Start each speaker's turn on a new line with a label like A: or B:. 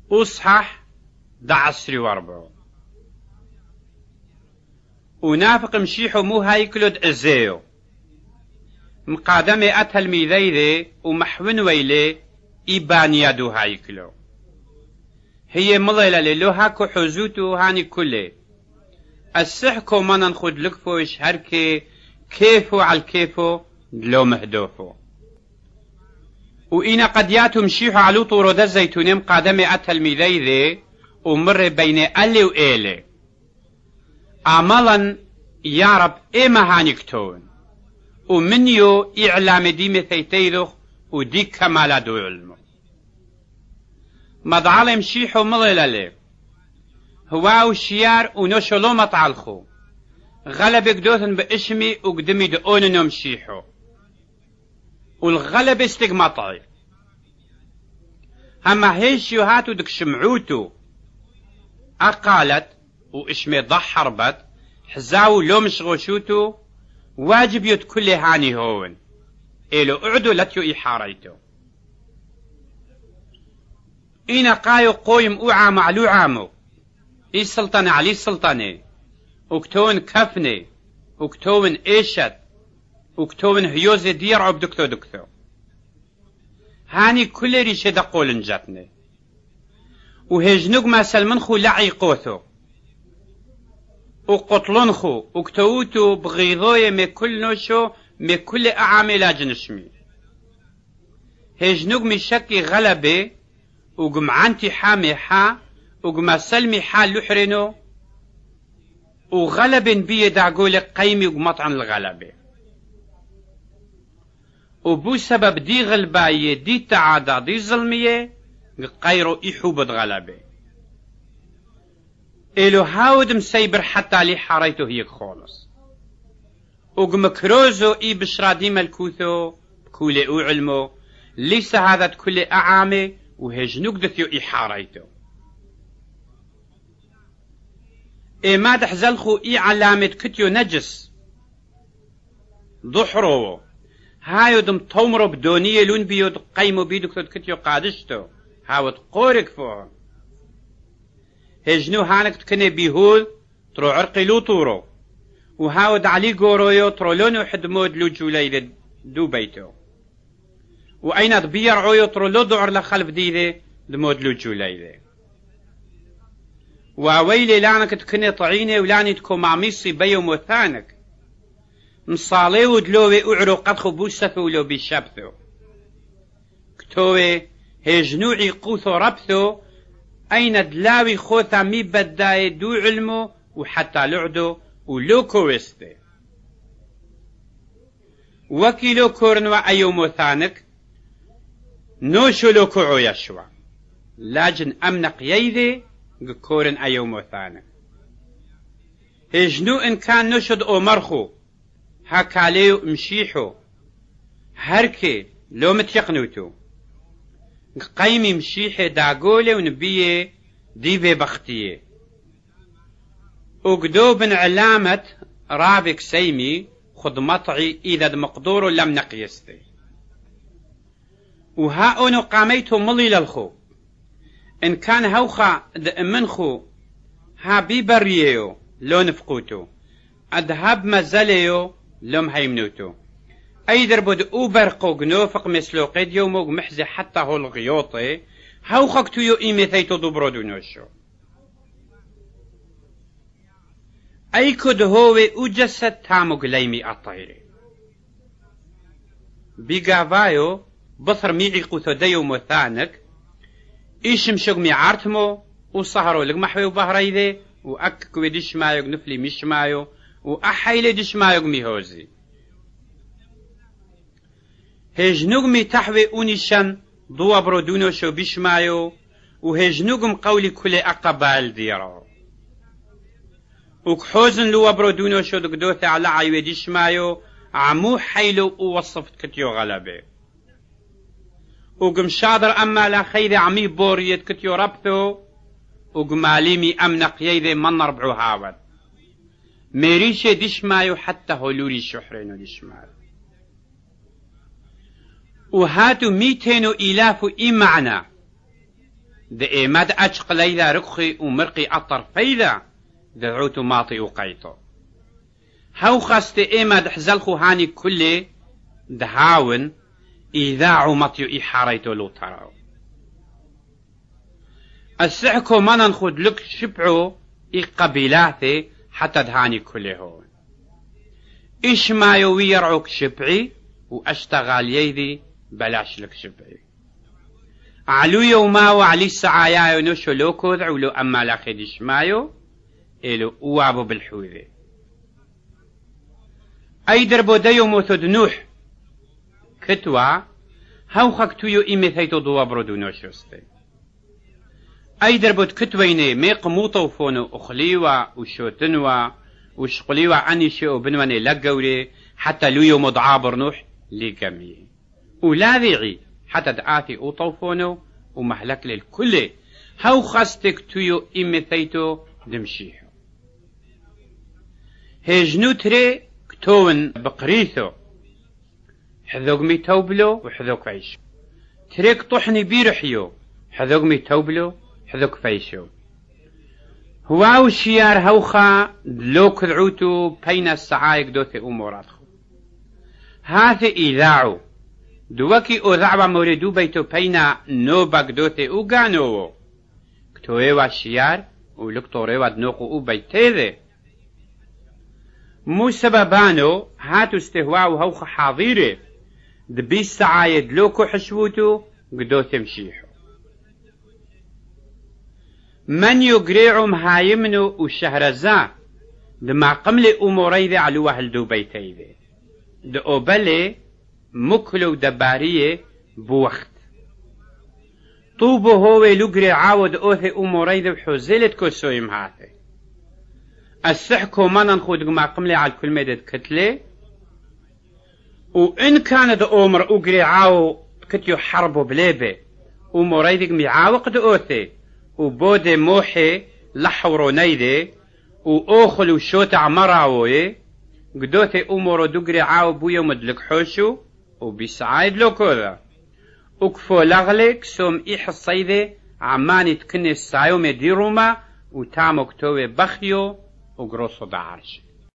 A: أصحح 14 ونافق مشيحو مو هايكلود أزيو مقادمة أتهل ميذيذي ومحون ويلي إيبانيا دو هايكلو هي مضيلة للو هاكو حزوتو هاني كله السحكو مانا نخد لكفوش هركي كيفو على الكيفو دلو مهدوفو وإنا قد ياتو مشيحو علو طورو دا الزيتوني مقادمة أتهل ميذيذي ومر بين ألي وإيلي عملا يا رب إما هانيكتون ومنيو إعلام دي مثيتيدوخ ودي كمالا دو علمو مضعالي مشيحو مضلالي هواو شيار ونوشلو مطعالخو غلب قدوثن بإشمي وقدمي دقوننو مشيحو والغلب استقمطعي هما هيشيو هاتو دك شمعوتو أقالت وإشمي ضحربت حزاو لو مشغوشوتو واجب يد كل هاني هون إلو اعدو لتيو إحاريتو إنا قايو قويم أوعام علو عامو إي سلطنة علي سلطنة وكتون كفني وكتون إيشت وكتون هيوزي دير عبدكتو دكتو هاني كل ريشة دقول نجاتني وهجنوك ما سلمنخو لعي قوثو وقتلنخو وكتوتو بغيضوية مكل نوشو مكل أعامل جنشمي هجنوك مشكي غلبي وقمعنتي حامي حا وقما سلمي حا لحرنو وغلب بيه داقولك قيمي وقمطعن الغلبة وبو سبب دي غلباية دي تعادة دي ظلمية قيرو إحوبة غلبة إلو هاود مسيبر حتى لي حاريتو هيك خالص وقمكروزو إي بشرادي ملكوثو بكولي أو علمو ليس هذا كل أعامي وهجنوك دثيو إي حاريتو إي ما دحزلخو إي علامة كتيو نجس ضحرو هايو دم تومرو بدونية لون بيو قيمو بيدو كتيو قادشتو هاود قورك فوهم هجنو هانك تكني بيهول ترو عرقي لو طورو وهاود علي قورويو ترولونو حدمود لو جوليد دو بيتو وأين تبير عويو ترولو دعر لخلف ديدي دمود لو جوليد وويلي لانك تكني طعيني ولاني تكو معميصي بيو موثانك مصالي ودلوي اعرو قد خبوستو لو بيشابثو كتوي هجنوعي قوثو ربثو أين دلاوي خوثا مي بداي دو علمو وحتى لعدو ولو كوستي وكيلو كورنوا أيو موثانك نوشو لو كوعو يشوى لاجن أمنق ييذي كورن أيو موثانك هجنو إن كان نشد أو مرخو هكاليو مشيحو هركي لو متيقنوتو قيمي مشيحي داقولي ونبيه ديبي بختيه وقدو بن علامة رابك سيمي خد مطعي إذا مقدور لم نقيستي وهاونو قاميتو ملي للخو إن كان هوخا منخو ها بيبريو لو نفقوتو أذهب مزاليو لم هيمنوتو أيدر بود أوبرقو جنوفق مثلو قد يومو محزي حتى هو الغيوطي هاوخك تيو إيميثيتو دبرو دونوشو أي كد هوي أجسد تامو قليمي الطيري بيقافايو بصر ميعي قوثو ديو مثانك إيش مشوق عارتمو وصهرو لقمحوي وبهريذي وأككوي ديش مايوق نفلي مش مايو وأحيلي ديش مايوق ميهوزي هجنوغمي تحوي أونيشان ضوا برودونو شو بيشمايو وهجنوغم قولي كل أقبال ديرو وكحوزن لوا برودونو شو دقدوثي على عيوي ديشمايو عمو حيلو ووصفت كتيو غلبي وقم شادر أما لا خيذي عمي بوريت كتيو ربثو وقماليمي أمنق يذي من ربعو هاود ميريشي ديشمايو حتى هلوري شحرينو ديشمايو وهاتو 200,000 إي معنى دئيماد أشق ليلة رقخي ومرقي الطرفيلة دعوت ماطي وقيتو هاو خاست إيماد حزلخو هاني كله دهاون إذاعو مطيو إحاريتو لو تراو السحكو ما ننخد لك شبعو قبيلاته حتى دهاني كله هون إيش ما يويرعوك شبعي وأشتغل يدي بلاش لك شبعي علو يوما وعلي السعايا ونشو لو كذع ولو أما لا خدش مايو إلو أوابو بالحوذي أي دربو ديو موثد نوح كتوا هاو خاكتويو إيمي ثيتو دوابرو دو نوشوستي أي دربو كتويني ميق موطوفونو أخليوا وشوتنوا وشقليوا عني شيء بنواني لقوري حتى لو يوم ضعابر نوح لقمي ولا ذيعي حتى دعاتي أوطوفونو ومحلك للكل هاو خاستك تويو إيمي ثيتو دمشيحو هجنو تري كتون بقريثو حذوق مي توبلو وحذوق عيشو تريك طحني بيرحيو حذوق مي توبلو حذوق فيشو هواو شيار هوخا دلو كذعوتو بين السعايق دوثي أموراتخو هاثي إذاعو دوكي أذعب موردو بيتو بينا نوبك دوثي أغانوو كتويوا شيار ولكتوريوا دنوقو بيتيذي مو سببانو هاتو استهواو هوخ حاضيري دبي السعايد لوكو حشوتو قدو تمشيحو من يقريعو مهايمنو وشهرزا دما قملي أموريذي علو هلدو بيتيذي دو بلي مكلو دباريه بوقت طوبو هو لقري عاود اوثي أموريذي وحوزيلت كسويم هاتي السحكو ما ننخود ما قملي على كل مدد كتلي وإن كانت أمر أقري عاو كتيو حربو بليبه ومريدك ميعاوق دؤوثي وبودي موحي لحورو نيدي وأوخل وشوت عمراوي قدوثي أمرو دقري عاو بويو مدلك حوشو وبيسعايد لو كذا وكفو لغلك سوم إيح الصيدي عماني تكني السايو مديروما وتامو كتوي بخيو وقروصو بعرش